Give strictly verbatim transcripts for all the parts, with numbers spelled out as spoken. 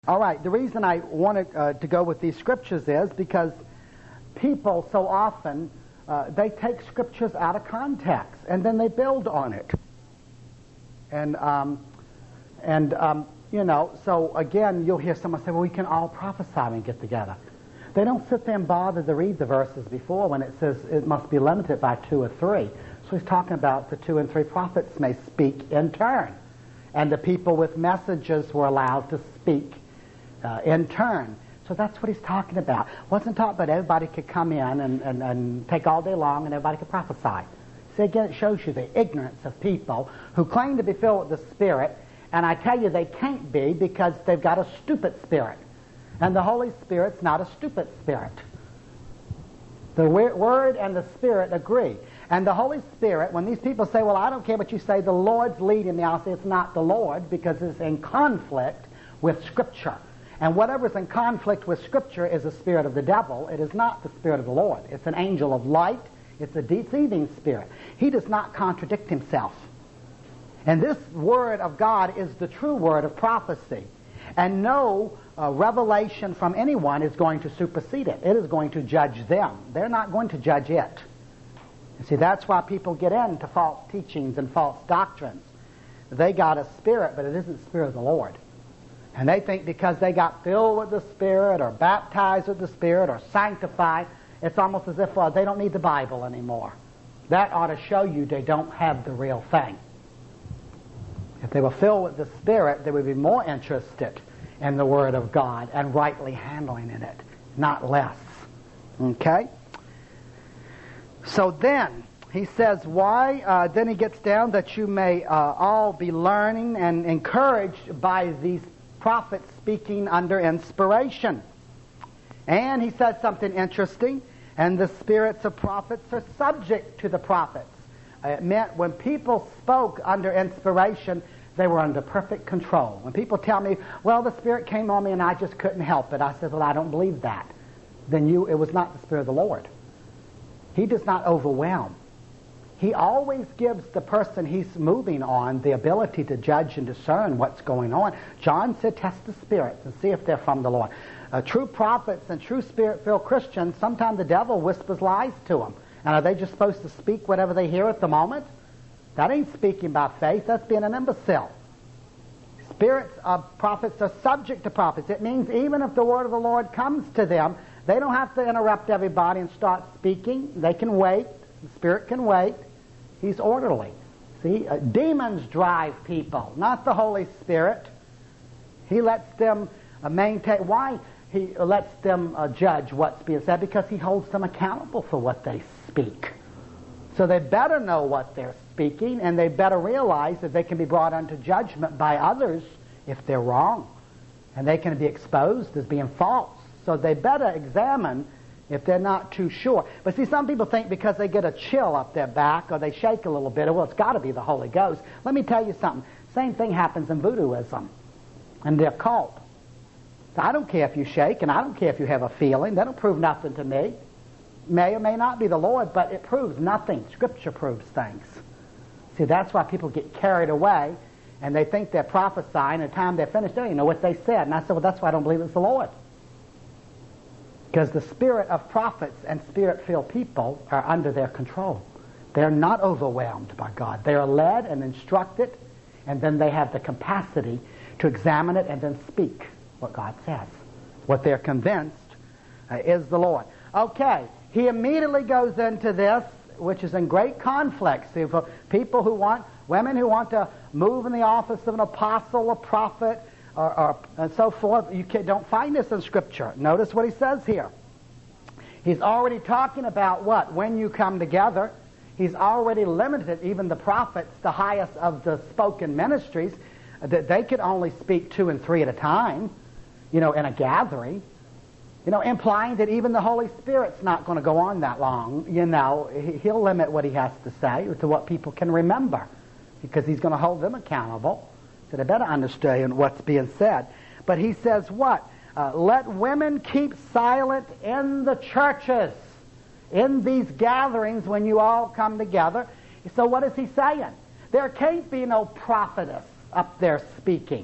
All right, the reason I wanted uh, to go with these scriptures is because people so often, uh, they take scriptures out of context and then they build on it. And, um, and um, you know, so again, you'll hear someone say, well, we can all prophesy when we get together. They don't sit there and bother to read the verses before when it says it must be limited by two or three. So he's talking about the two and three prophets may speak in turn. And the people with messages were allowed to speak Uh, in turn. So that's what he's talking about. Wasn't talking about everybody could come in and, and, and take all day long and everybody could prophesy. See, again, it shows you the ignorance of people who claim to be filled with the Spirit, and I tell you they can't be because they've got a stupid spirit. And the Holy Spirit's not a stupid spirit. The Word and the Spirit agree. And the Holy Spirit, when these people say, well, I don't care what you say, the Lord's leading me, I'll say it's not the Lord because it's in conflict with Scripture. And whatever's in conflict with Scripture is the spirit of the devil. It is not the Spirit of the Lord. It's an angel of light. It's a deceiving spirit. He does not contradict himself. And this Word of God is the true word of prophecy. And no uh, revelation from anyone is going to supersede it. It is going to judge them. They're not going to judge it. You see, that's why people get into false teachings and false doctrines. They got a spirit, but it isn't the Spirit of the Lord. And they think because they got filled with the Spirit or baptized with the Spirit or sanctified, it's almost as if uh, they don't need the Bible anymore. That ought to show you they don't have the real thing. If they were filled with the Spirit, they would be more interested in the Word of God and rightly handling in it, not less. Okay? So then, he says, why? Uh, then he gets down that you may uh, all be learning and encouraged by these prophets speaking under inspiration. And he says something interesting, and the spirits of prophets are subject to the prophets. It meant when people spoke under inspiration, they were under perfect control. When people tell me, well, the Spirit came on me and I just couldn't help it, I said, well, I don't believe that. Then you, it was not the Spirit of the Lord. He does not overwhelm. He always gives the person he's moving on the ability to judge and discern what's going on. John said, test the spirits and see if they're from the Lord. Uh, true prophets and true Spirit-filled Christians, sometimes the devil whispers lies to them. And are they just supposed to speak whatever they hear at the moment? That ain't speaking by faith. That's being an imbecile. Spirits of prophets are subject to prophets. It means even if the word of the Lord comes to them, they don't have to interrupt everybody and start speaking. They can wait. The Spirit can wait. He's orderly. See, uh, demons drive people, not the Holy Spirit. He lets them uh, maintain. Why he lets them uh, judge what's being said? Because he holds them accountable for what they speak. So they better know what they're speaking, and they better realize that they can be brought unto judgment by others if they're wrong. And they can be exposed as being false. So they better examine if they're not too sure. But see, some people think because they get a chill up their back or they shake a little bit, well, it's got to be the Holy Ghost. Let me tell you something. Same thing happens in voodooism and the occult. So I don't care if you shake and I don't care if you have a feeling. That don't prove nothing to me. May or may not be the Lord, but it proves nothing. Scripture proves things. See, that's why people get carried away and they think they're prophesying, and the time they're finished, they don't even know what they said. And I said, well, that's why I don't believe it's the Lord. Because the spirit of prophets and Spirit-filled people are under their control. They're not overwhelmed by God. They are led and instructed, and then they have the capacity to examine it and then speak what God says. What they're convinced uh, is the Lord. Okay, he immediately goes into this, which is in great conflict. See, for people who want, women who want to move in the office of an apostle, a prophet, Or, or and so forth, you can, don't find this in Scripture. Notice what he says here. He's already talking about what? When you come together. He's already limited even the prophets, the highest of the spoken ministries, that they could only speak two and three at a time, you know, in a gathering. You know, implying that even the Holy Spirit's not going to go on that long. You know, he'll limit what he has to say to what people can remember, because he's going to hold them accountable. So they better understand what's being said. But he says what? Uh, let women keep silent in the churches, in these gatherings when you all come together. So what is he saying? There can't be no prophetess up there speaking.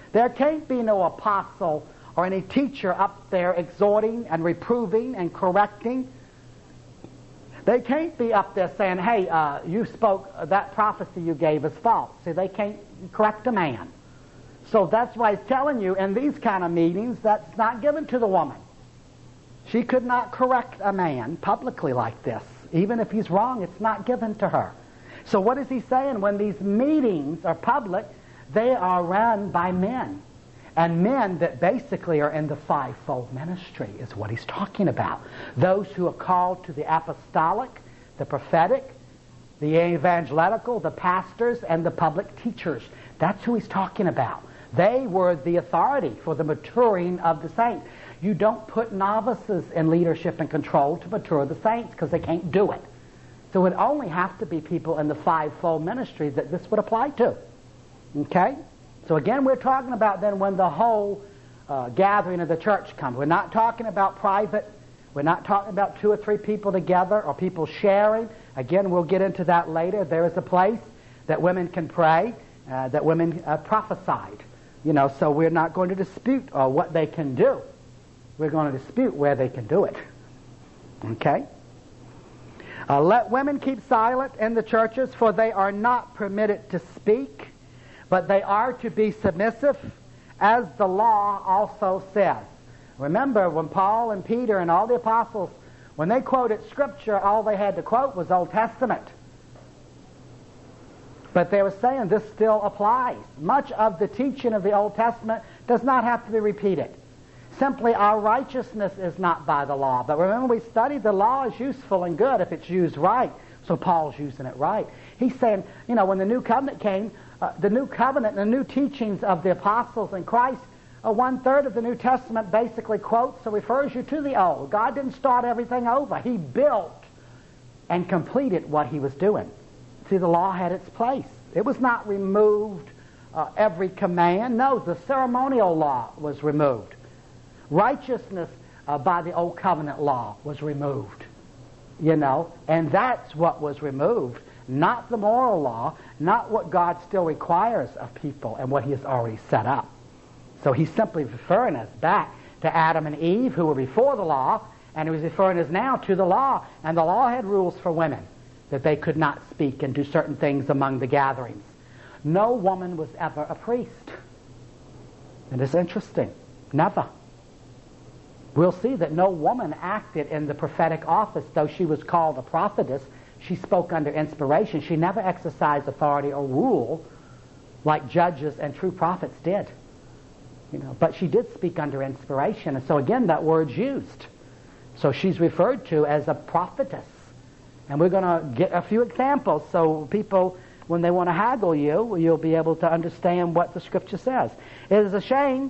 There can't be no apostle or any teacher up there exhorting and reproving and correcting. They can't be up there saying, hey, uh, you spoke, uh, that prophecy you gave is false. See, they can't correct a man. So that's why he's telling you in these kind of meetings, that's not given to the woman. She could not correct a man publicly like this. Even if he's wrong, it's not given to her. So what is he saying? When these meetings are public, they are run by men. And men that basically are in the fivefold ministry is what he's talking about. Those who are called to the apostolic, the prophetic, the evangelical, the pastors, and the public teachers. That's who he's talking about. They were the authority for the maturing of the saints. You don't put novices in leadership and control to mature the saints because they can't do it. So it would only have to be people in the fivefold ministry that this would apply to. Okay? So again, we're talking about then when the whole uh, gathering of the church comes. We're not talking about private. We're not talking about two or three people together or people sharing. Again, we'll get into that later. There is a place that women can pray, uh, that women uh, prophesied. You know, so we're not going to dispute uh, what they can do. We're going to dispute where they can do it. Okay? Uh, let women keep silent in the churches, for they are not permitted to speak, but they are to be submissive, as the law also says. Remember, when Paul and Peter and all the apostles, when they quoted Scripture, all they had to quote was Old Testament. But they were saying this still applies. Much of the teaching of the Old Testament does not have to be repeated. Simply, our righteousness is not by the law. But remember, we studied the law is useful and good if it's used right. So Paul's using it right. He's saying, you know, when the new covenant came, uh, the new covenant, the new teachings of the apostles in Christ, uh, one-third of the New Testament basically quotes or refers you to the old. God didn't start everything over. He built and completed what he was doing. See, the law had its place. It was not removed uh, every command. No, the ceremonial law was removed. Righteousness uh, by the old covenant law was removed. You know, and that's what was removed. Not the moral law, not what God still requires of people and what he has already set up. So he's simply referring us back to Adam and Eve, who were before the law, and he was referring us now to the law. And the law had rules for women, that they could not speak and do certain things among the gatherings. No woman was ever a priest. And it's interesting. Never. We'll see that no woman acted in the prophetic office, though she was called a prophetess. She spoke under inspiration. She never exercised authority or rule like judges and true prophets did. You know, but she did speak under inspiration. And so again, that word's used. So she's referred to as a prophetess. And we're going to get a few examples so people, when they want to haggle you, you'll be able to understand what the Scripture says. It is a shame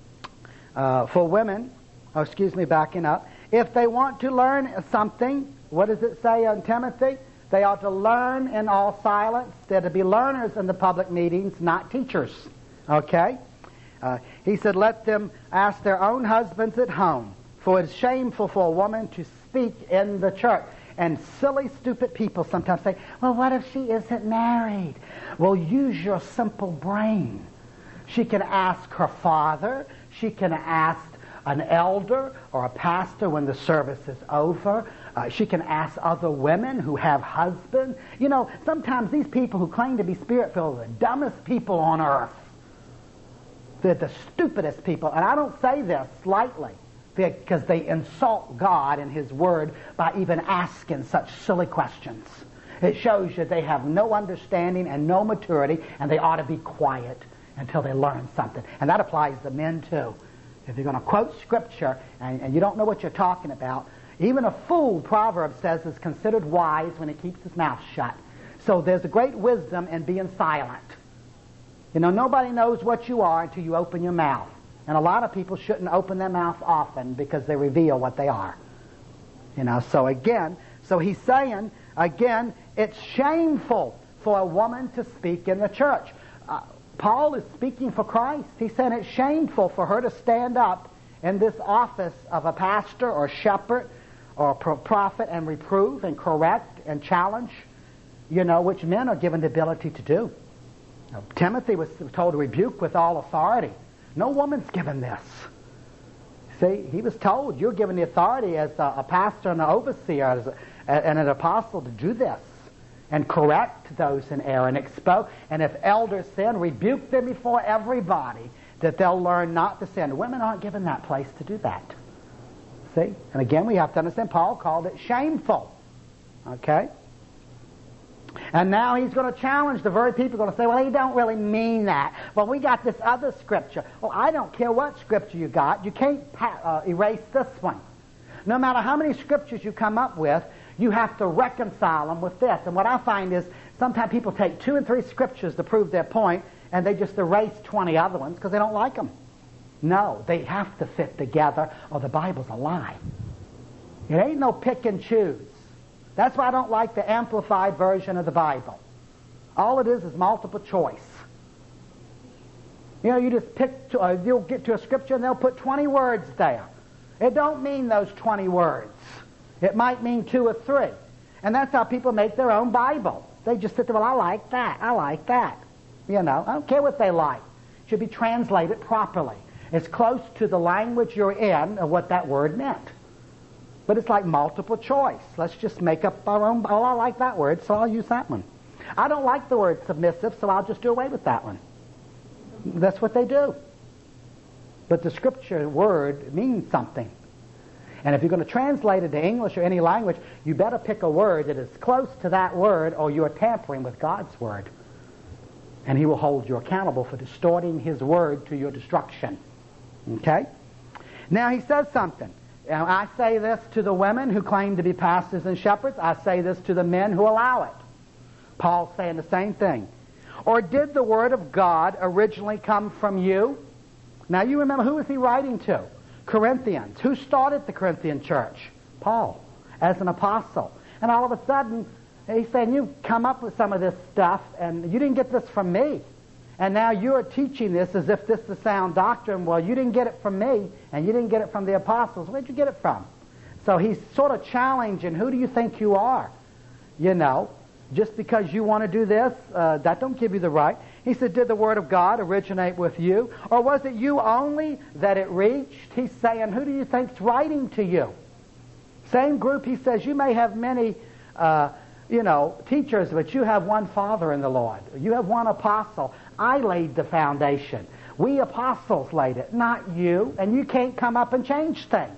uh, for women, oh, excuse me, backing up, if they want to learn something. What does it say in Timothy? They ought to learn in all silence. They're to be learners in the public meetings, not teachers. Okay? Uh, he said, let them ask their own husbands at home, for it is shameful for a woman to speak in the church. And silly, stupid people sometimes say, well, what if she isn't married? Well, use your simple brain. She can ask her father. She can ask an elder or a pastor when the service is over. Uh, she can ask other women who have husbands. You know, sometimes these people who claim to be spirit-filled are the dumbest people on earth. They're the stupidest people. And I don't say this lightly, because they insult God and his word by even asking such silly questions. It shows you they have no understanding and no maturity, and they ought to be quiet until they learn something. And that applies to men too. If you're going to quote Scripture and, and you don't know what you're talking about, even a fool, Proverbs says, is considered wise when he keeps his mouth shut. So there's a great wisdom in being silent. You know, nobody knows what you are until you open your mouth. And a lot of people shouldn't open their mouth often because they reveal what they are. You know, so again, so he's saying, again, it's shameful for a woman to speak in the church. Uh, Paul is speaking for Christ. He's saying it's shameful for her to stand up in this office of a pastor or shepherd or a prophet and reprove and correct and challenge, you know, which men are given the ability to do. Now, Timothy was told to rebuke with all authority. No woman's given this. See, he was told, you're given the authority as a, a pastor and an overseer as a, and an apostle to do this and correct those in error and expose. And if elders sin, rebuke them before everybody, that they'll learn not to sin. Women aren't given that place to do that. See? And again, we have to understand, Paul called it shameful. Okay? And now he's going to challenge the very people who are going to say, well, he don't really mean that. Well, we got this other scripture. Well, I don't care what scripture you got. You can't pa- uh, erase this one. No matter how many scriptures you come up with, you have to reconcile them with this. And what I find is sometimes people take two and three scriptures to prove their point, and they just erase twenty other ones because they don't like them. No, they have to fit together, or the Bible's a lie. It ain't no pick and choose. That's why I don't like the amplified version of the Bible. All it is is multiple choice. You know, you just pick, to, uh, you'll get to a scripture and they'll put twenty words there. It don't mean those twenty words. It might mean two or three. And that's how people make their own Bible. They just sit there, well, I like that, I like that. You know, I don't care what they like. It should be translated properly. As close to the language you're in of what that word meant. But it's like multiple choice. Let's just make up our own. Oh, I like that word, so I'll use that one. I don't like the word submissive, so I'll just do away with that one. That's what they do. But the scripture word means something. And if you're going to translate it to English or any language, you better pick a word that is close to that word, or you're tampering with God's word. And he will hold you accountable for distorting his word to your destruction. Okay? Now he says something. Now, I say this to the women who claim to be pastors and shepherds. I say this to the men who allow it. Paul's saying the same thing. Or did the word of God originally come from you? Now you remember, who was he writing to? Corinthians. Who started the Corinthian church? Paul, as an apostle. And all of a sudden, he's saying, you've come up with some of this stuff, and you didn't get this from me. And now you're teaching this as if this is sound doctrine. Well, you didn't get it from me, and you didn't get it from the apostles. Where'd you get it from? So he's sort of challenging, who do you think you are? You know, just because you want to do this, uh, that don't give you the right. He said, did the word of God originate with you? Or was it you only that it reached? He's saying, who do you think's writing to you? Same group, he says, you may have many, uh, you know, teachers, but you have one Father in the Lord. You have one apostle. I laid the foundation. We apostles laid it, not you. And you can't come up and change things.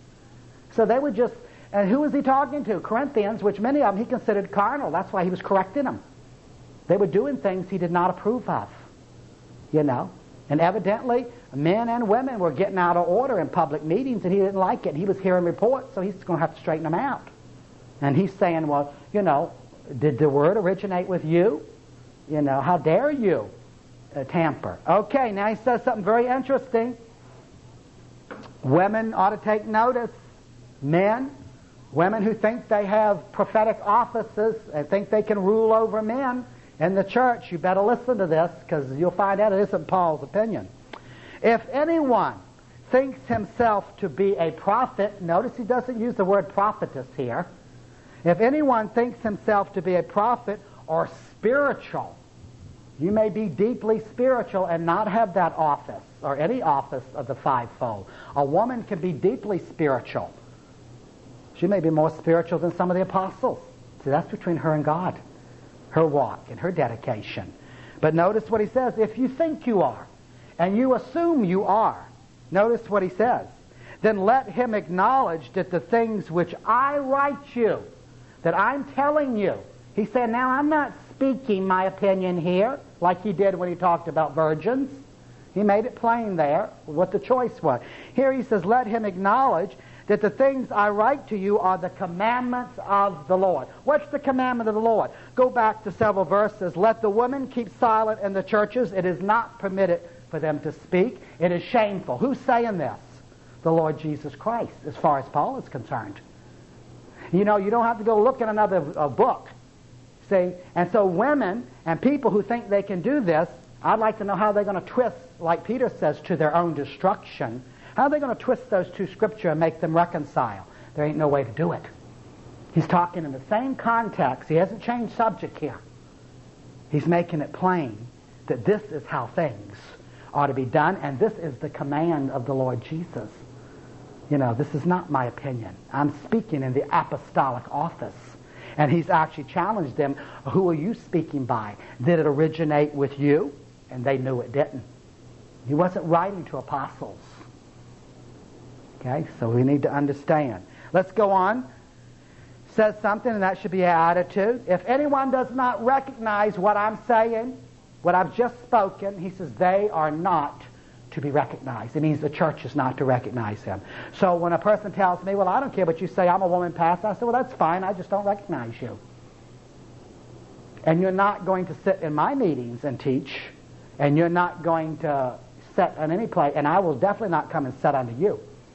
So they were just, and who was he talking to? Corinthians, which many of them he considered carnal. That's why he was correcting them. They were doing things he did not approve of. You know. And evidently, men and women were getting out of order in public meetings, and he didn't like it. He was hearing reports, so he's going to have to straighten them out. And he's saying, well, you know, did the word originate with you? You know, how dare you uh, tamper? Okay, now he says something very interesting. Women ought to take notice. Men, women who think they have prophetic offices and think they can rule over men in the church, you better listen to this, because you'll find out it isn't Paul's opinion. If anyone thinks himself to be a prophet, notice he doesn't use the word prophetess here. If anyone thinks himself to be a prophet or spiritual, you may be deeply spiritual and not have that office or any office of the fivefold. A woman can be deeply spiritual. She may be more spiritual than some of the apostles. See, that's between her and God, her walk and her dedication. But notice what he says. If you think you are, and you assume you are, notice what he says. Then let him acknowledge that the things which I write you, that I'm telling you. He said, now I'm not speaking my opinion here, like he did when he talked about virgins. He made it plain there what the choice was. Here he says, let him acknowledge that the things I write to you are the commandments of the Lord. What's the commandment of the Lord? Go back to several verses. Let the women keep silent in the churches. It is not permitted for them to speak. It is shameful. Who's saying this? The Lord Jesus Christ, as far as Paul is concerned. You know, you don't have to go look in another uh, book. See? And so women and people who think they can do this, I'd like to know how they're going to twist, like Peter says, to their own destruction. How are they going to twist those two scriptures and make them reconcile? There ain't no way to do it. He's talking in the same context. He hasn't changed subject here. He's making it plain that this is how things ought to be done, and this is the command of the Lord Jesus. You know, this is not my opinion. I'm speaking in the apostolic office. And he's actually challenged them, who are you speaking by? Did it originate with you? And they knew it didn't. He wasn't writing to apostles. Okay, so we need to understand. Let's go on. Says something, and that should be our attitude. If anyone does not recognize what I'm saying, what I've just spoken, he says they are not to be recognized. It means the church is not to recognize him. So when a person tells me, well, I don't care what you say, I'm a woman pastor, I say, well, that's fine, I just don't recognize you. And you're not going to sit in my meetings and teach, and you're not going to sit on any place, and I will definitely not come and sit under you,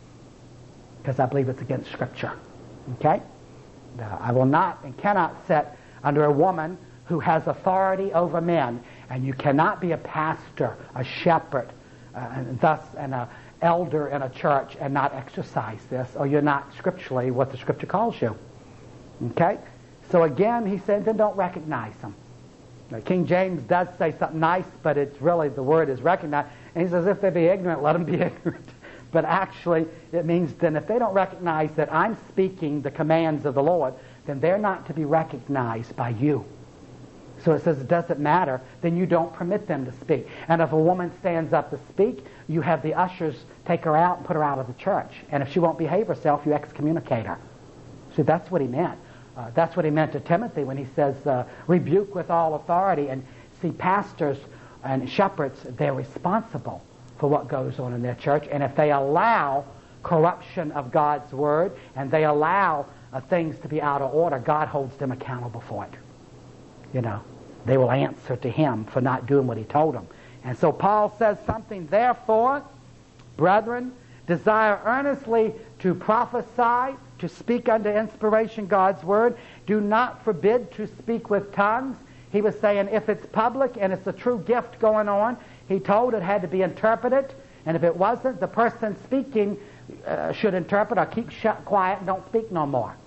because I believe it's against Scripture. Okay? Uh, I will not and cannot sit under a woman who has authority over men, and you cannot be a pastor, a shepherd, uh, and thus an uh, elder in a church and not exercise this, or you're not scripturally what the Scripture calls you. Okay? So again, he said, then don't recognize them. Now, King James does say something nice, but it's really, the word is recognize. And he says, if they be ignorant, let them be ignorant. But actually, it means then if they don't recognize that I'm speaking the commands of the Lord, then they're not to be recognized by you. So it says it doesn't matter, then you don't permit them to speak. And if a woman stands up to speak, you have the ushers take her out and put her out of the church. And if she won't behave herself, you excommunicate her. See, that's what he meant. Uh, that's what he meant to Timothy when he says, uh, rebuke with all authority. And see, pastors and shepherds, they're responsible for what goes on in their church. And if they allow corruption of God's word and they allow uh, things to be out of order, God holds them accountable for it. You know, they will answer to him for not doing what he told them. And so Paul says something, therefore, brethren, desire earnestly to prophesy, to speak under inspiration God's word. Do not forbid to speak with tongues. He was saying if it's public and it's a true gift going on, he told it had to be interpreted. And if it wasn't, the person speaking uh, should interpret or keep shut, quiet and don't speak no more.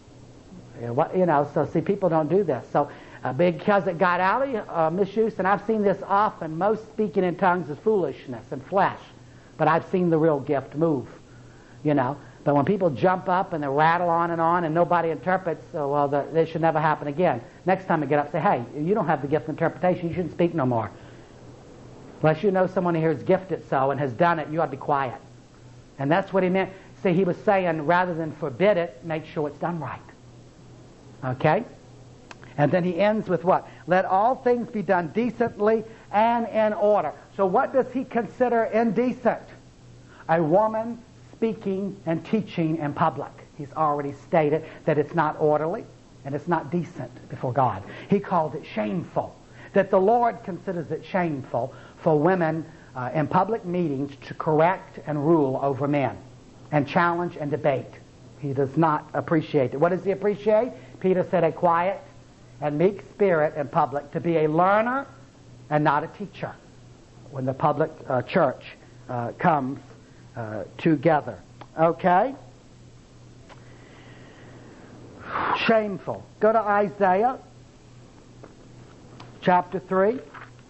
You know, so see, people don't do this. So uh, because it got out of uh, misuse, and I've seen this often, most speaking in tongues is foolishness and flesh. But I've seen the real gift move, you know. But when people jump up and they rattle on and on and nobody interprets, so, well, the, this should never happen again. Next time I get up, say, hey, you don't have the gift of interpretation. You shouldn't speak no more. Unless you know someone here is gifted so and has done it, you ought to be quiet. And that's what he meant. See, he was saying, rather than forbid it, make sure it's done right. Okay? And then he ends with what? Let all things be done decently and in order. So what does he consider indecent? A woman speaking and teaching in public. He's already stated that it's not orderly and it's not decent before God. He called it shameful. That the Lord considers it shameful for women uh, in public meetings to correct and rule over men and challenge and debate. He does not appreciate it. What does he appreciate? Peter said a quiet and meek spirit in public, to be a learner and not a teacher when the public uh, church uh, comes uh, together. Okay? Shameful. Go to Isaiah chapter three.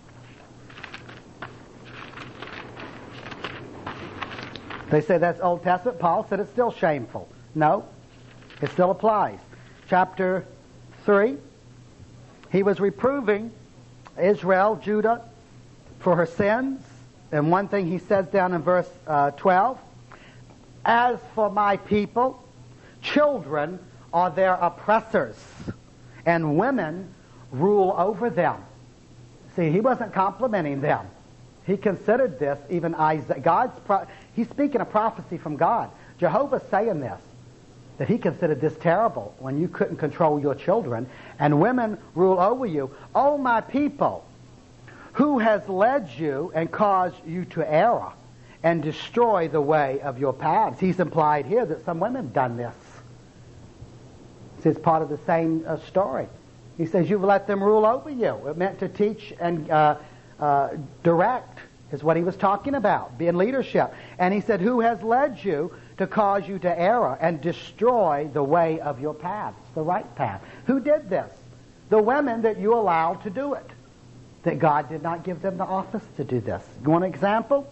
They say that's Old Testament. Paul said it's still shameful. No, it still applies. Chapter three. He was reproving Israel, Judah, for her sins. And one thing he says down in verse uh, twelve, as for my people, children are their oppressors, and women rule over them. See, he wasn't complimenting them. He considered this, even Isaiah, God's, pro- he's speaking a prophecy from God. Jehovah's saying this, that he considered this terrible when you couldn't control your children, and women rule over you. Oh, my people, who has led you and caused you to err and destroy the way of your paths? He's implied here that some women have done this. It's part of the same uh, story. He says, you've let them rule over you. It meant to teach and uh, uh, direct is what he was talking about, be in leadership. And he said, who has led you to cause you to err and destroy the way of your paths, the right path? Who did this? The women that you allowed to do it. that God did not give them the office to do this. You want an example?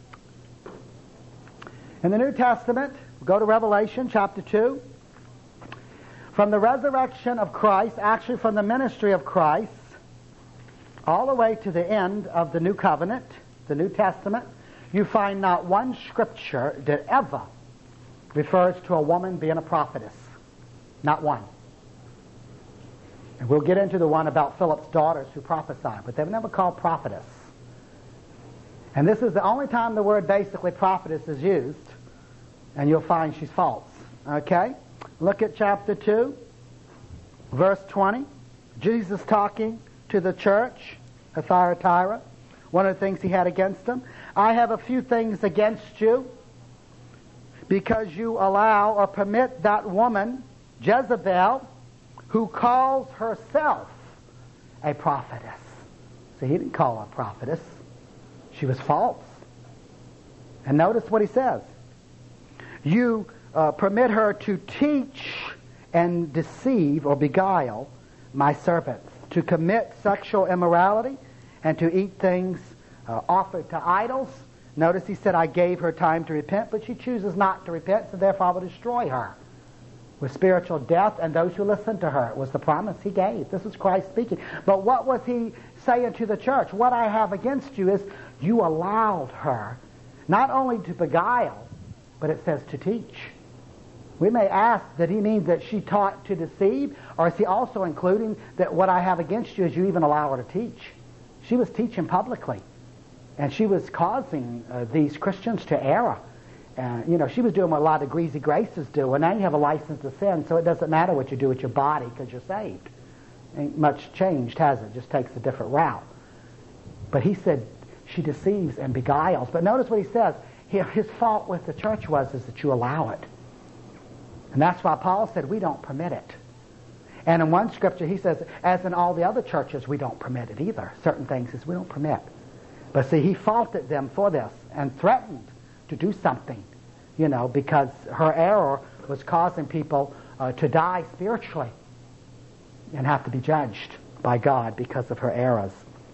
In the New Testament, go to Revelation chapter two. From the resurrection of Christ, actually from the ministry of Christ, all the way to the end of the New Covenant, the New Testament, you find not one scripture that ever refers to a woman being a prophetess. Not one. And we'll get into the one about Philip's daughters who prophesied, but they were never called prophetess. And this is the only time the word basically prophetess is used, and you'll find she's false. Okay? Look at chapter two, verse twenty. Jesus talking to the church at Thyatira. One of the things he had against them. I have a few things against you because you allow or permit that woman, Jezebel, who calls herself a prophetess. So he didn't call her a prophetess. She was false. And notice what he says. You uh, permit her to teach and deceive or beguile my servants, to commit sexual immorality and to eat things uh, offered to idols. Notice he said, I gave her time to repent, but she chooses not to repent, so therefore I will destroy her with spiritual death and those who listen to her. It was the promise he gave. This was Christ speaking. But what was he saying to the church? What I have against you is you allowed her not only to beguile, but it says to teach. We may ask that he means that she taught to deceive, or is he also including that what I have against you is you even allow her to teach? She was teaching publicly, and she was causing uh, these Christians to err. Uh, you know, she was doing what a lot of greasy graces do. Well, now you have a license to sin, so it doesn't matter what you do with your body because you're saved. Ain't much changed, has it? Just takes a different route. But he said she deceives and beguiles. But notice what he says. His fault with the church was is that you allow it. And that's why Paul said we don't permit it. And in one scripture he says, as in all the other churches, we don't permit it either. Certain things is we don't permit. But see, he faulted them for this and threatened to do something, you know, because her error was causing people uh, to die spiritually and have to be judged by God because of her errors.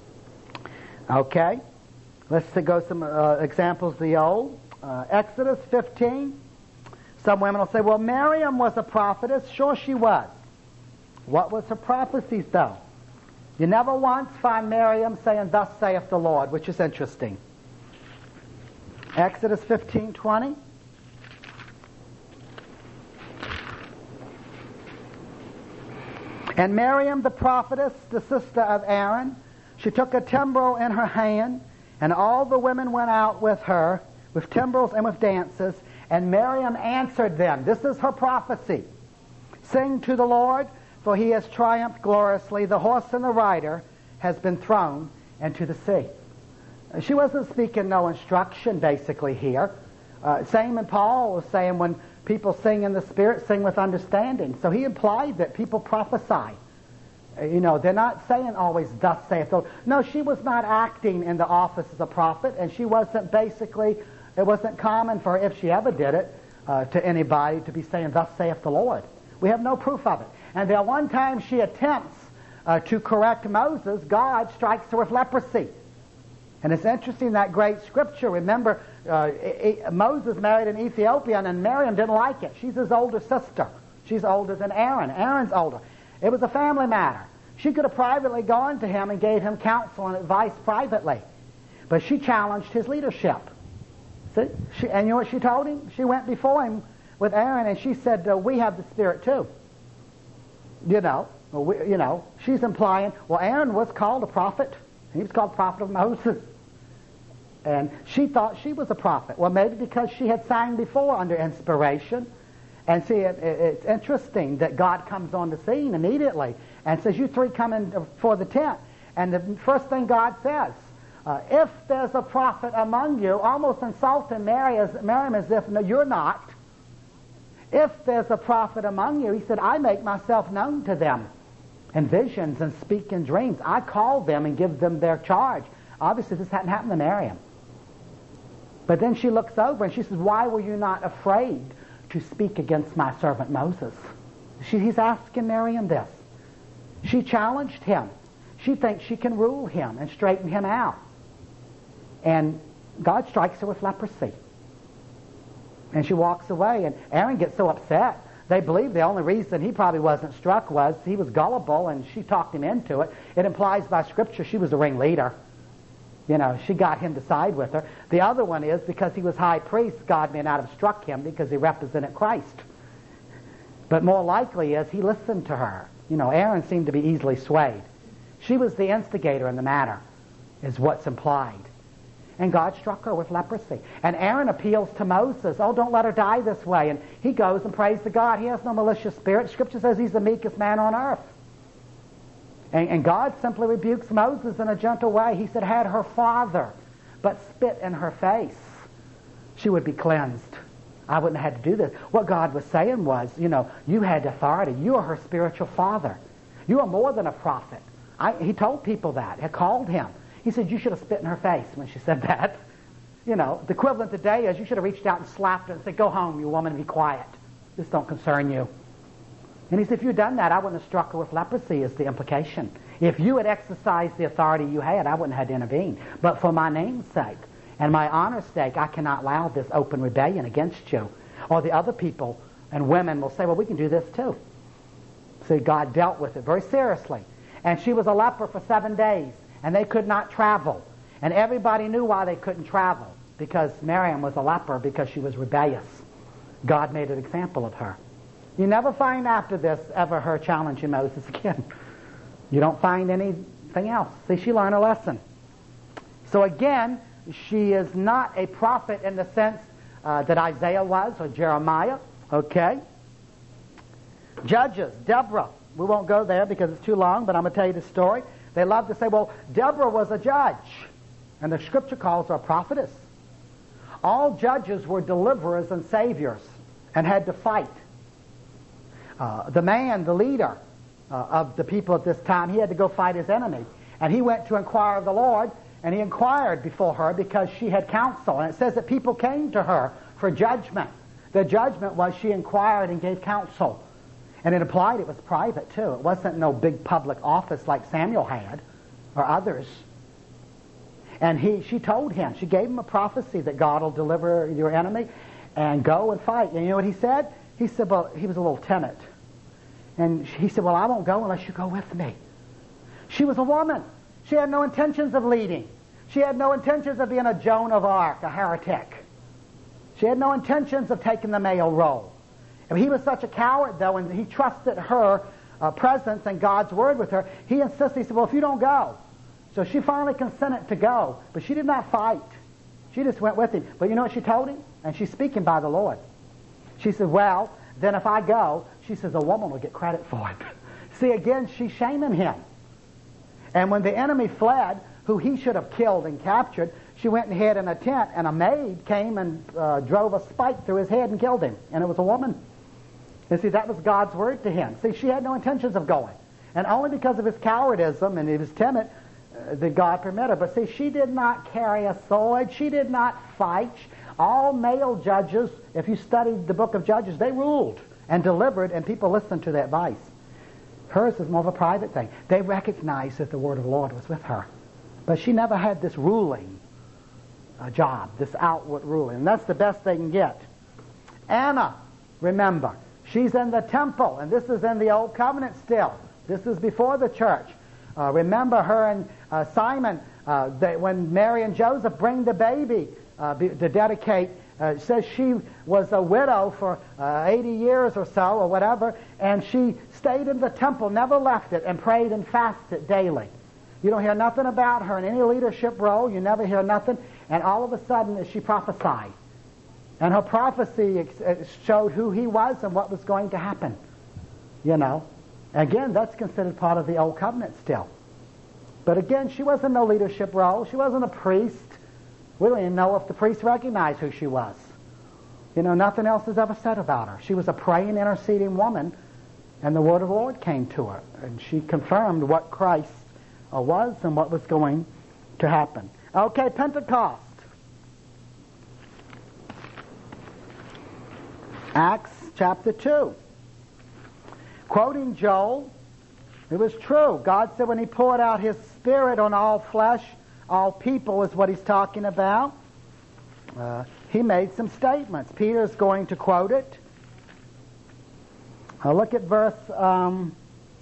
Okay, let's go some uh, examples of the old. Uh, Exodus fifteen. Some women will say, well, Miriam was a prophetess. Sure she was. What was her prophecies, though? You never once find Miriam saying, thus saith the Lord, which is interesting. Exodus fifteen twenty. And Miriam the prophetess, the sister of Aaron, she took a timbrel in her hand, and all the women went out with her, with timbrels and with dances, and Miriam answered them. This is her prophecy. Sing to the Lord, for he has triumphed gloriously. The horse and the rider has been thrown into the sea. She wasn't speaking no instruction, basically, here. Uh, same in Paul was saying when people sing in the Spirit, sing with understanding. So he implied that people prophesy. Uh, you know, they're not saying always, thus saith the Lord. No, she was not acting in the office as a prophet, and she wasn't basically, it wasn't common for her, if she ever did it, uh, to anybody to be saying, thus saith the Lord. We have no proof of it. And the one time she attempts uh, to correct Moses, God strikes her with leprosy. And it's interesting, that great scripture. Remember, uh, Moses married an Ethiopian, and Miriam didn't like it. She's his older sister. She's older than Aaron. Aaron's older. It was a family matter. She could have privately gone to him and gave him counsel and advice privately. But she challenged his leadership. See? She, and you know what she told him? She went before him with Aaron, and she said, uh, we have the Spirit too. You know, we, you know, she's implying, well, Aaron was called a prophet. He was called prophet of Moses. And she thought she was a prophet. Well, maybe because she had sang before under inspiration. And see, it, it, it's interesting that God comes on the scene immediately and says, you three come in for the tent. And the first thing God says, uh, if there's a prophet among you, almost insulting Mary as, Miriam as if, no, you're not. If there's a prophet among you, he said, I make myself known to them in visions and speak in dreams. I call them and give them their charge. Obviously, this hadn't happened to Miriam. But then she looks over and she says, why were you not afraid to speak against my servant Moses? She, he's asking Miriam this. She challenged him. She thinks she can rule him and straighten him out. And God strikes her with leprosy. And she walks away, and Aaron gets so upset. They believe the only reason he probably wasn't struck was he was gullible and she talked him into it. It implies by Scripture she was the ringleader. You know, she got him to side with her. The other one is because he was high priest, God may not have struck him because he represented Christ. But more likely is he listened to her. You know, Aaron seemed to be easily swayed. She was the instigator in the matter, is what's implied. And God struck her with leprosy. And Aaron appeals to Moses, oh, don't let her die this way. And he goes and prays to God. He has no malicious spirit. Scripture says he's the meekest man on earth. And, and God simply rebukes Moses in a gentle way. He said, had her father but spit in her face, she would be cleansed. I wouldn't have had to do this. What God was saying was, you know, you had authority. You are her spiritual father. You are more than a prophet. I, he told people that. He called him. He said, you should have spit in her face when she said that. You know, the equivalent today is you should have reached out and slapped her and said, go home, you woman, and be quiet. This don't concern you. And he said, if you'd done that, I wouldn't have struck her with leprosy, is the implication. If you had exercised the authority you had, I wouldn't have had to intervene. But for my name's sake and my honor's sake, I cannot allow this open rebellion against you. Or the other people and women will say, well, we can do this too. See, God dealt with it very seriously. And she was a leper for seven days. And they could not travel. And everybody knew why they couldn't travel. Because Miriam was a leper, because she was rebellious. God made an example of her. You never find after this ever her challenging Moses again. You don't find anything else. See, she learned a lesson. So again, she is not a prophet in the sense uh, that Isaiah was, or Jeremiah. Okay? Judges, Deborah. We won't go there because it's too long, but I'm going to tell you the story. They love to say, well, Deborah was a judge, and the Scripture calls her a prophetess. All judges were deliverers and saviors and had to fight. Uh, the man, the leader uh, of the people at this time, he had to go fight his enemy. And he went to inquire of the Lord, and he inquired before her because she had counsel. And it says that people came to her for judgment. The judgment was she inquired and gave counsel. And it implied it was private, too. It wasn't no big public office like Samuel had or others. And he, she told him, she gave him a prophecy that God will deliver your enemy and go and fight. And you know what he said? He said, well, he was a little timid. And he said, well, I won't go unless you go with me. She was a woman. She had no intentions of leading. She had no intentions of being a Joan of Arc, a heretic. She had no intentions of taking the male role. And he was such a coward, though, and he trusted her uh, presence and God's word with her. He insisted, he said, well, if you don't go. So she finally consented to go, but she did not fight. She just went with him. But you know what she told him? And she's speaking by the Lord. She said, well, then if I go, she says, a woman will get credit for it. See, again, she's shaming him. And when the enemy fled, who he should have killed and captured, she went and hid in a tent, and a maid came and uh, drove a spike through his head and killed him. And it was a woman. And see, that was God's word to him. See, she had no intentions of going. And only because of his cowardism and he was timid uh, did God permit her. But see, she did not carry a sword. She did not fight. All male judges, if you studied the book of Judges, they ruled and delivered, and people listened to their advice. Hers is more of a private thing. They recognized that the word of the Lord was with her. But she never had this ruling uh, job, this outward ruling. And that's the best they can get. Anna, remember, she's in the temple, and this is in the Old Covenant still. This is before the church. Uh, remember her and uh, Simon, uh, they, when Mary and Joseph bring the baby uh, be, to dedicate, uh, it says she was a widow for uh, eighty years or so, or whatever, and she stayed in the temple, never left it, and prayed and fasted daily. You don't hear nothing about her in any leadership role. You never hear nothing. And all of a sudden, she prophesied. And her prophecy showed who he was and what was going to happen. You know. Again, that's considered part of the Old Covenant still. But again, she wasn't no leadership role. She wasn't a priest. We don't even know if the priest recognized who she was. You know, nothing else is ever said about her. She was a praying, interceding woman, and the word of the Lord came to her. And she confirmed what Christ was and what was going to happen. Okay, Pentecost. Acts chapter two. Quoting Joel, It was true. God said when He poured out His Spirit on all flesh, all people is what He's talking about. Uh, he made some statements. Peter is going to quote it. Uh, look at verse um,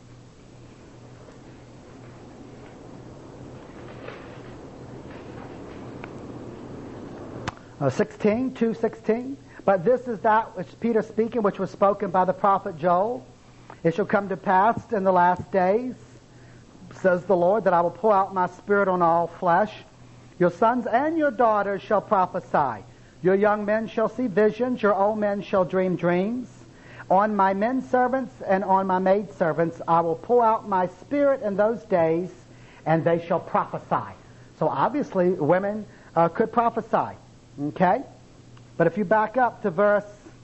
uh, sixteen, two sixteen. But this is that which Peter speaking, which was spoken by the prophet Joel. It shall come to pass in the last days, says the Lord, that I will pour out my Spirit on all flesh. Your sons and your daughters shall prophesy. Your young men shall see visions. Your old men shall dream dreams. On my men servants and on my maid servants I will pour out my Spirit in those days, and they shall prophesy. So obviously women uh, could prophesy. Okay? But if you back up to verse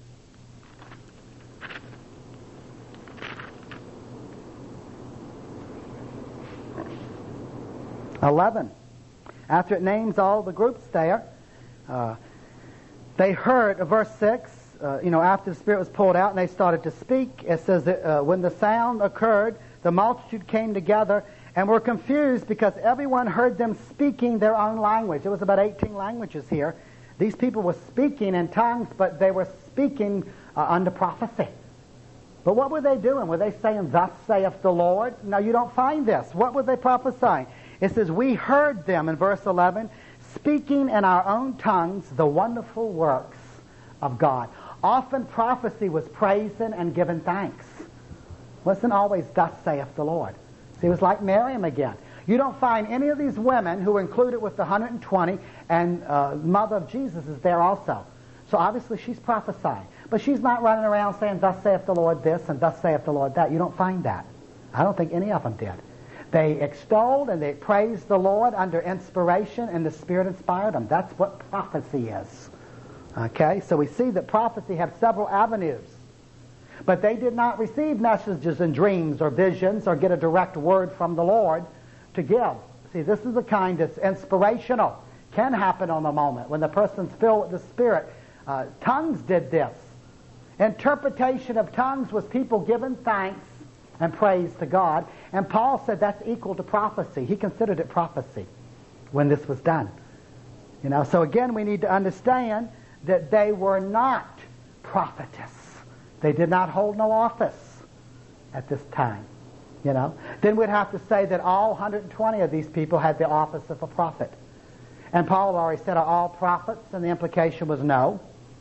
eleven, after it names all the groups there, uh, they heard, uh, verse six, uh, you know, after the Spirit was poured out and they started to speak, it says that uh, when the sound occurred, the multitude came together and were confused because everyone heard them speaking their own language. There was about eighteen languages here. These people were speaking in tongues, but they were speaking uh, under prophecy. But what were they doing? Were they saying, "Thus saith the Lord"? No, you don't find this. What were they prophesying? It says, we heard them, in verse eleven, speaking in our own tongues the wonderful works of God. Often prophecy was praising and giving thanks. Wasn't always, "Thus saith the Lord." See, it was like Miriam again. You don't find any of these women who are included with the one hundred twenty, and uh, mother of Jesus is there also. So obviously she's prophesying. But she's not running around saying, "Thus saith the Lord this," and "Thus saith the Lord that." You don't find that. I don't think any of them did. They extolled and they praised the Lord under inspiration, and the Spirit inspired them. That's what prophecy is. Okay? So we see that prophecy has several avenues. But they did not receive messages in dreams or visions or get a direct word from the Lord to give. See, this is the kind that's inspirational. Can happen on the moment when the person's filled with the Spirit. Uh, tongues did this. Interpretation of tongues was people giving thanks and praise to God. And Paul said that's equal to prophecy. He considered it prophecy when this was done. You know, so again, we need to understand that they were not prophetess. They did not hold no office at this time. You know, then we'd have to say that all one hundred twenty of these people had the office of a prophet. And Paul already said, are all prophets? And the implication was no.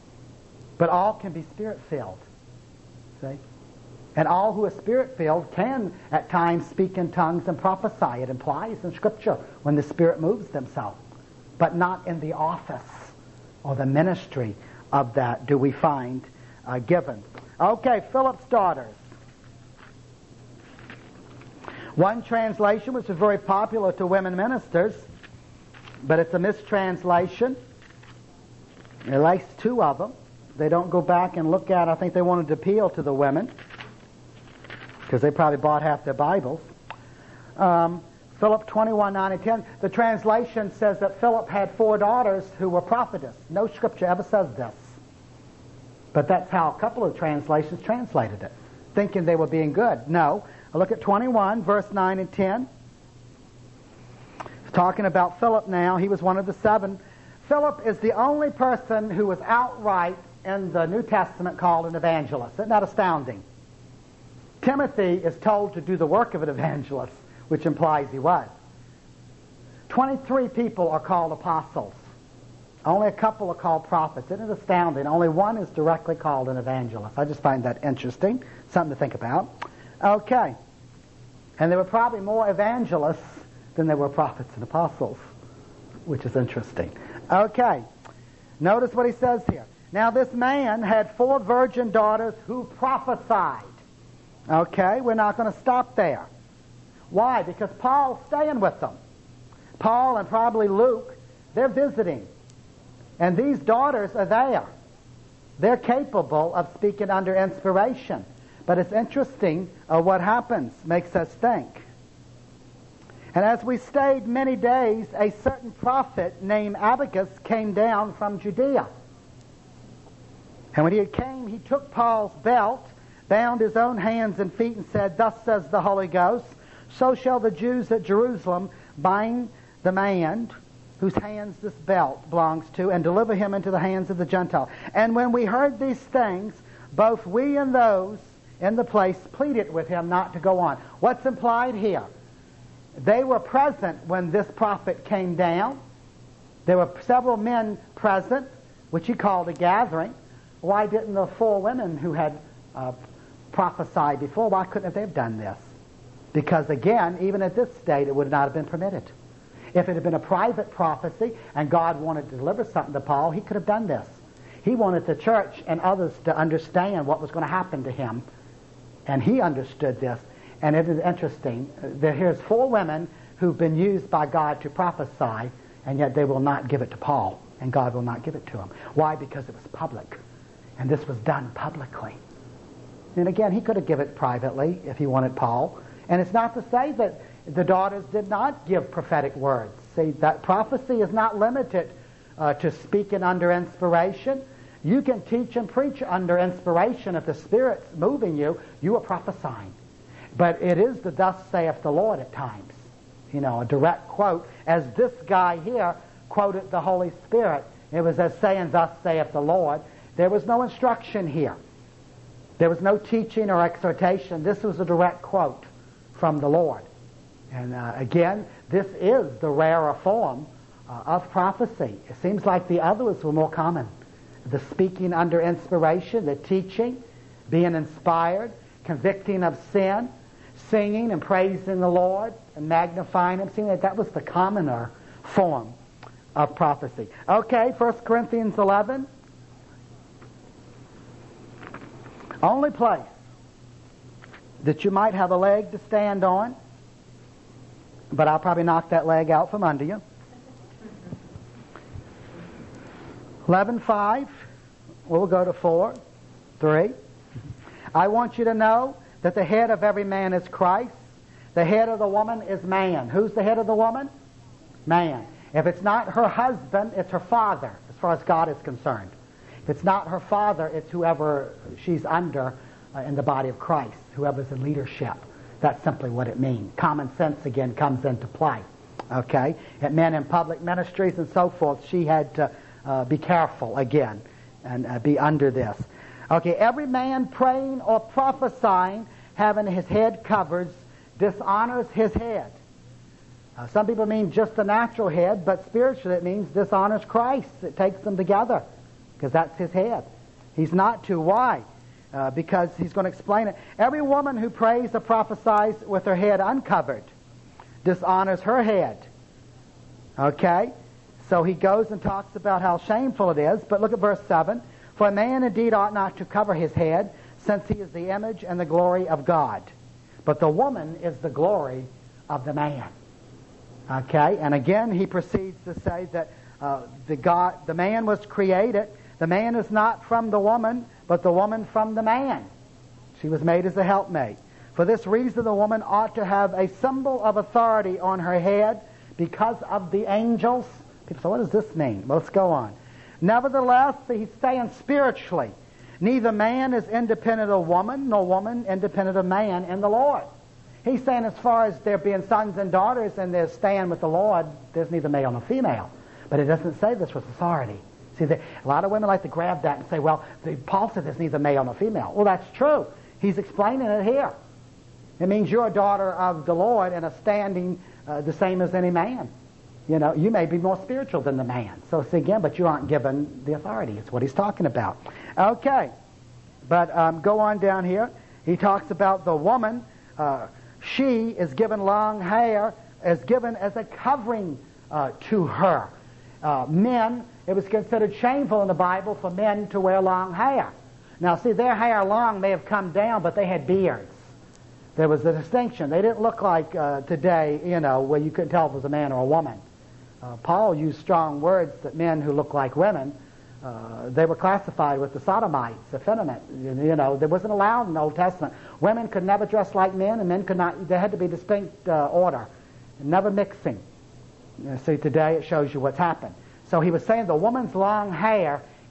But all can be Spirit-filled. See? And all who are Spirit-filled can at times speak in tongues and prophesy. It implies in Scripture when the Spirit moves them so. But not in the office or the ministry of that do we find uh, given. Okay, Philip's daughters. One translation, which is very popular to women ministers, but it's a mistranslation. There are at least two of them. They don't go back and look at, I think they wanted to appeal to the women, because they probably bought half their Bibles. Um, Philip twenty-one, nine and ten. The translation says that Philip had four daughters who were prophetess. No Scripture ever says this. But that's how a couple of translations translated it, thinking they were being good. No. Look at twenty-one, verse nine and ten. It's talking about Philip now. He was one of the seven. Philip is the only person who was outright in the New Testament called an evangelist. Isn't that astounding? Timothy is told to do the work of an evangelist, which implies he was. twenty-three people are called apostles. Only a couple are called prophets. Isn't it astounding? Only one is directly called an evangelist. I just find that interesting. Something to think about. Okay. And there were probably more evangelists than there were prophets and apostles, which is interesting. Okay. Notice what he says here. Now this man had four virgin daughters who prophesied. Okay, we're not going to stop there. Why? Because Paul's staying with them. Paul and probably Luke, they're visiting. And these daughters are there. They're capable of speaking under inspiration. But it's interesting uh, what happens, makes us think. And as we stayed many days, a certain prophet named Abacus came down from Judea. And when he came, he took Paul's belt, bound his own hands and feet, and said, Thus says the Holy Ghost, so shall the Jews at Jerusalem bind the man whose hands this belt belongs to, and deliver him into the hands of the Gentiles. And when we heard these things, both we and those in the place pleaded with him not to go on. What's implied here? They were present when this prophet came down. There were several men present, which he called a gathering. Why didn't the four women who had uh, prophesied before, why couldn't they have done this? Because again, even at this state, it would not have been permitted. If it had been a private prophecy and God wanted to deliver something to Paul, he could have done this. He wanted the church and others to understand what was going to happen to him. And he understood this. And it is interesting that here's four women who've been used by God to prophesy, and yet they will not give it to Paul, and God will not give it to him. Why? Because it was public. And this was done publicly. And again, he could have given it privately if he wanted Paul. And it's not to say that the daughters did not give prophetic words. See, that prophecy is not limited uh, to speaking under inspiration. You can teach and preach under inspiration. If the Spirit's moving you, you are prophesying. But it is the thus saith the Lord at times. You know, a direct quote. As this guy here quoted the Holy Spirit, it was as saying, Thus saith the Lord. There was no instruction here. There was no teaching or exhortation. This was a direct quote from the Lord. And uh, again, this is the rarer form uh, of prophecy. It seems like the others were more common. The speaking under inspiration, the teaching, being inspired, convicting of sin, singing and praising the Lord and magnifying Him. Seeing that that was the commoner form of prophecy. Okay, First Corinthians eleven. Only place that you might have a leg to stand on, but I'll probably knock that leg out from under you. eleven five. We'll go to four, three. I want you to know that the head of every man is Christ. The head of the woman is man. Who's the head of the woman? Man. If it's not her husband, it's her father, as far as God is concerned. If it's not her father, it's whoever she's under uh, in the body of Christ, whoever's in leadership. That's simply what it means. Common sense, again, comes into play. Okay? At men in public ministries and so forth, she had to uh, be careful, again, and uh, be under this. Okay, every man praying or prophesying, having his head covered, dishonors his head. Uh, some people mean just the natural head, but spiritually it means dishonors Christ. It takes them together, because that's his head. He's not to. Why? Uh, because he's going to explain it. Every woman who prays or prophesies with her head uncovered dishonors her head. Okay? So he goes and talks about how shameful it is, but look at verse seven. For a man indeed ought not to cover his head, since he is the image and the glory of God. But the woman is the glory of the man. Okay? And again, he proceeds to say that uh, the God, the man was created. The man is not from the woman, but the woman from the man. She was made as a helpmate. For this reason, the woman ought to have a symbol of authority on her head because of the angels. People say, what does this mean? Well, let's go on. Nevertheless, he's saying spiritually, neither man is independent of woman, nor woman independent of man in the Lord. He's saying as far as there being sons and daughters and their stand with the Lord, there's neither male nor female. But it doesn't say this with authority. See, a lot of women like to grab that and say, well, the, Paul said there's neither male nor female. Well, that's true. He's explaining it here. It means you're a daughter of the Lord and a standing uh, the same as any man. You know, you may be more spiritual than the man. So, see, again, but you aren't given the authority. It's what he's talking about. Okay. But um, go on down here. He talks about the woman. Uh, she is given long hair, is given as a covering uh, to her. Uh, men, it was considered shameful in the Bible for men to wear long hair. Now, see, their hair long may have come down, but they had beards. There was a distinction. They didn't look like uh, today, you know, where you couldn't tell if it was a man or a woman. Uh, Paul used strong words that men who look like women, uh, they were classified with the sodomites, effeminate. You know, there wasn't allowed in the Old Testament. Women could never dress like men, and men could not. There had to be distinct uh, order, never mixing. You know, see, today it shows you what's happened. So he was saying the woman's long hair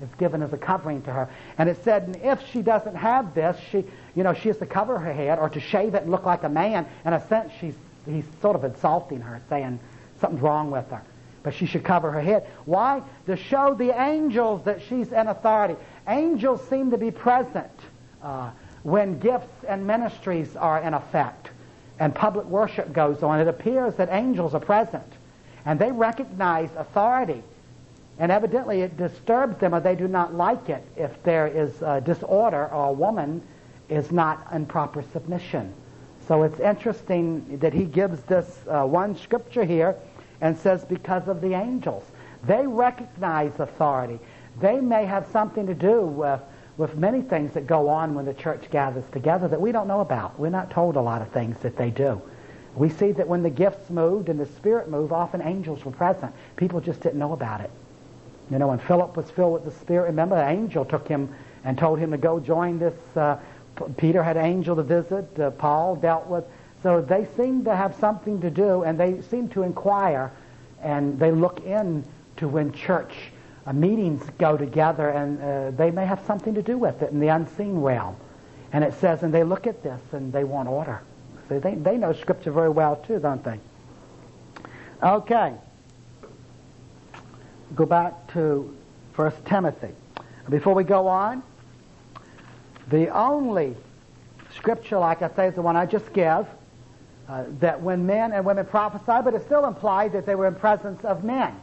is given as a covering to her. And it said, and if she doesn't have this, she, you know, she has to cover her head or to shave it and look like a man. In a sense, she's he's sort of insulting her, saying something's wrong with her. But she should cover her head. Why? To show the angels that she's in authority. Angels seem to be present uh, when gifts and ministries are in effect and public worship goes on. It appears that angels are present, and they recognize authority. And evidently it disturbs them, or they do not like it, if there is uh, disorder or a woman is not in proper submission. So it's interesting that he gives this uh, one scripture here and says because of the angels. They recognize authority. They may have something to do with, with many things that go on when the church gathers together that we don't know about. We're not told a lot of things that they do. We see that when the gifts moved and the Spirit moved, often angels were present. People just didn't know about it. You know, when Philip was filled with the Spirit, remember, an angel took him and told him to go join this. Uh, Peter had an angel to visit. Uh, Paul dealt with. So they seem to have something to do, and they seem to inquire, and they look in to when church uh, meetings go together, and uh, they may have something to do with it in the unseen realm. And it says, and they look at this, and they want order. So they, they know Scripture very well, too, don't they? Okay. Go back to First Timothy. Before we go on, the only scripture, like I say, is the one I just gave, uh, that when men and women prophesy, but it still implied that they were in presence of men.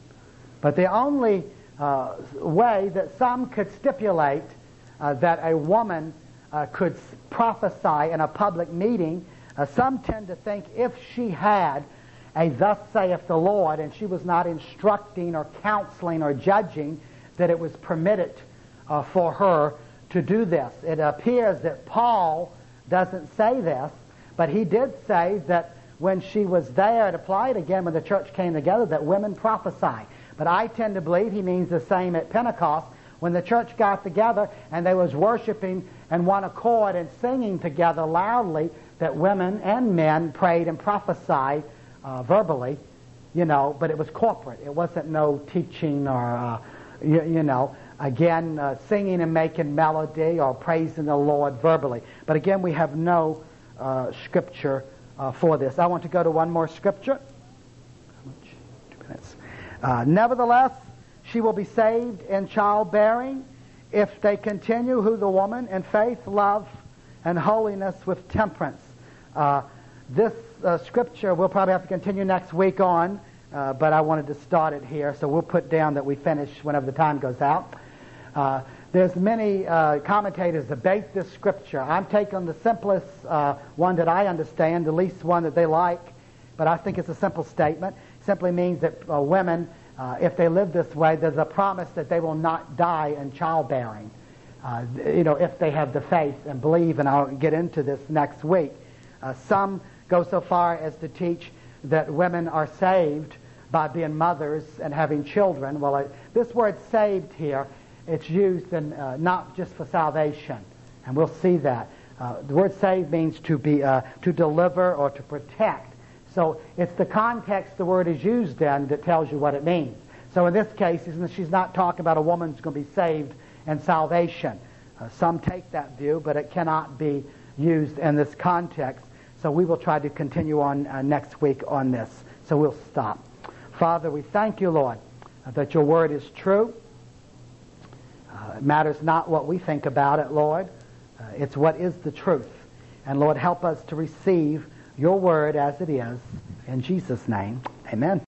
But the only uh, way that some could stipulate uh, that a woman uh, could prophesy in a public meeting, uh, some tend to think if she had a thus saith the Lord, and she was not instructing or counseling or judging, that it was permitted uh, for her to do this. It appears that Paul doesn't say this, but he did say that when she was there, it applied again when the church came together, that women prophesy. But I tend to believe he means the same at Pentecost, when the church got together and they was worshiping in one accord and singing together loudly, that women and men prayed and prophesied Uh, verbally, you know, but it was corporate. It wasn't no teaching or, uh, you, you know, again, uh, singing and making melody or praising the Lord verbally. But again, we have no uh, scripture uh, for this. I want to go to one more scripture. How much? Two minutes. Uh, Nevertheless, she will be saved in childbearing if they continue who the woman in faith, love, and holiness with temperance. Uh, This uh, scripture we'll probably have to continue next week on, uh, but I wanted to start it here, so we'll put down that we finish whenever the time goes out. Uh, there's many uh, commentators debate this scripture. I'm taking the simplest uh, one that I understand, the least one that they like, but I think it's a simple statement. It simply means that uh, women, uh, if they live this way, there's a promise that they will not die in childbearing. Uh, you know, if they have the faith and believe, and I'll get into this next week. Uh, some go so far as to teach that women are saved by being mothers and having children. Well, I, this word saved here, it's used in, uh, not just for salvation, and we'll see that. Uh, the word saved means to be, uh, to deliver or to protect. So it's the context the word is used in that tells you what it means. So in this case, she's not talking about a woman who's going to be saved in salvation. Uh, some take that view, but it cannot be used in this context. So we will try to continue on uh, next week on this. So we'll stop. Father, we thank you, Lord, uh, that your word is true. Uh, it matters not what we think about it, Lord. Uh, it's what is the truth. And Lord, help us to receive your word as it is. In Jesus' name, amen.